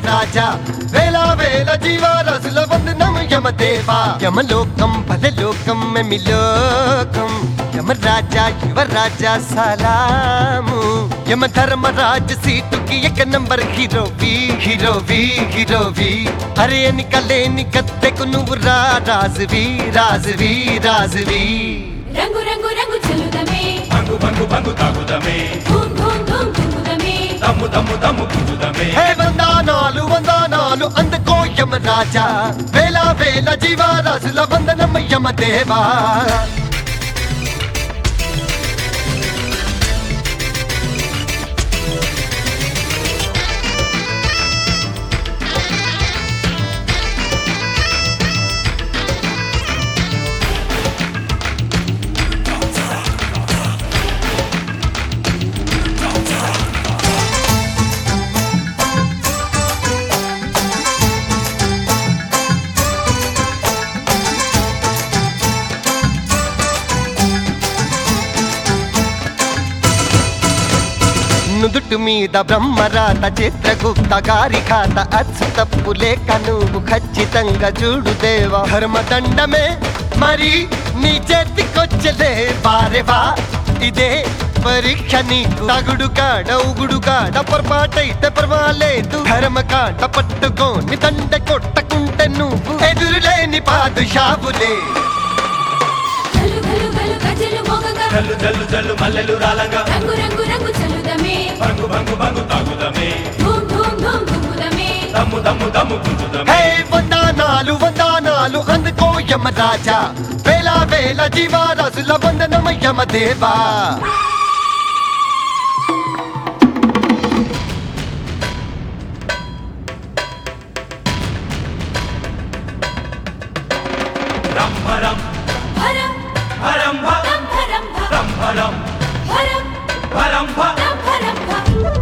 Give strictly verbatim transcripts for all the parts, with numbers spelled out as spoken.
రాజా వేల వేల జీవరాశుల వందనం యమదేవా యమలోకం భలలోకం మెమిలోకం యమరాజా యువరాజా సలాము యమ ధర్మరాజ సీటుకి ఎక నంబర్ హీరోవి హీరోవి హీరోవి అరే ఎన్నికలేని కత్తెకు నువ్వు రా రాజువి రాజువి రాజువి రంగు రంగు రంగు చెల్లుదమే బంగు బంగు బంగు తాగుదమే ధూమ్ ధూమ్ ధూమ్ ధూముదమే దమ్ము దమ్ము దమ్ము గుంజుదమే హే వందనాలు వందనాలు అందుకో యమరాజా వేల వేల జీవరాశుల వందనం యమదేవా నుదుటి మీద బ్రహ్మరాత చిత్రగుప్త గారి ఖాత అచ్చు తప్పు లేక నువ్వు ఖచ్చితంగా చూడు దేవా ధర్మదండమే మరి నీ చేతికొచ్చలే బారెవా ఇదే పరీక్ష నీకు తగుడు కాడ ఉగుడు కాడ పొరపాటైతే పర్వాలేదు ధర్మ కాట పట్టుకోని దండ కొట్టకుంటే నువ్వు ఎదురులేని పాదుషావులే గల్లు గల్లు గల్లు గజ్జలు మోగగా జల్లు జల్లు జల్లు మల్లెలు రాలంగా రంగు రంగు రంగు చెల్లుదమే బంగు బంగు బంగు తాగుదమే ధూమ్ ధూమ్ ధూమ్ ధూముదమే దమ్ము దమ్ము దమ్ము గుంజుదమే హే వందనాలు వందనాలు అందుకో యమరాజా వేల వేల జీవరాశుల వందనం యమదేవా రంభరం హరం హరం భ రం హరం భ రంభరం హరం హరం భ రం హరం భ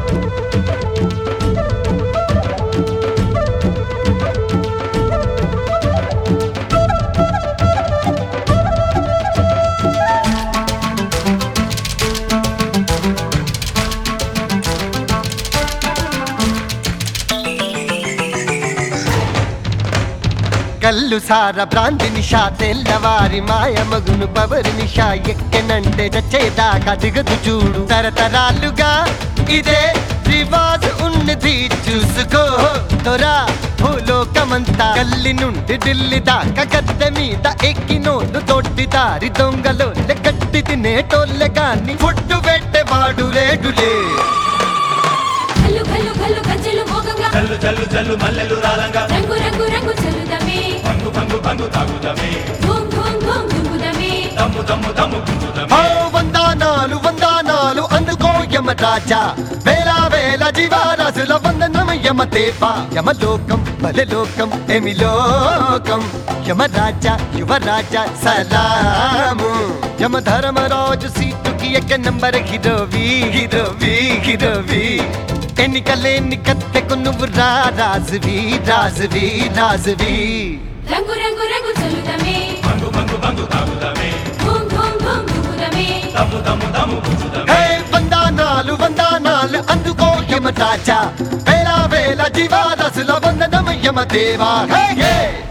కల్లు సార భ్రాంతి నిషా తెల్లవారి మాయ మగును పవరి నిషా ఎక్కెనంటే చచ్చేదాకా దిగదు చూడు తరతరాలుగా ఇదే రివాజు ఉన్నది చూసుకో తొరా భూలోకమంతా కల్లి నుండి ఢిల్లీ దాకా గద్దె మీద ఎక్కినోళ్ళు తోటి దారి దొంగలో గట్టి తినేటోళ్ళే గాని ఫుడ్డు పెట్టేవాడు లేడులే గల్లు గల్లు గల్లు గజ్జలు మోగగా జల్లు జల్లు జల్లు మల్లెలు రాలంగా రంగు రంగు రంగు చెల్లుదమే బంగు బంగు బంగు తాగుదమే ధూమ్ ధూమ్ ధూమ్ ధూముదమే దమ్ము దమ్ము దమ్ము ఓ గుంజుదమే వందనాలు వందనాలు అందుకో యమరాజా వేల వేల జీవరాశుల వందనం యమదేవా యమలోకం బలలోకం ఎమిలోకం యమరాజా యువరాజా సలాము యమ ధర్మరాజు సీటుకి ఎక్క నంబర్ హీరోవి హీరోవి హీరోవి ఎన్నికలేని కత్తెకు నువ్వు రా రాజువి రాజువి రాజువి రంగు రంగు రంగు చెల్లుదమే బంగు బంగు బంగు తాగుదమే ధూమ్ ధూమ్ ధూమ్ ధూముదమే దమ్ము దమ్ము దమ్ము గుంజుదమే హే వందనాలు వందనాలు అందుకో యమరాజా వేల వేల జీవరాశుల వందనం యమదేవా హే హే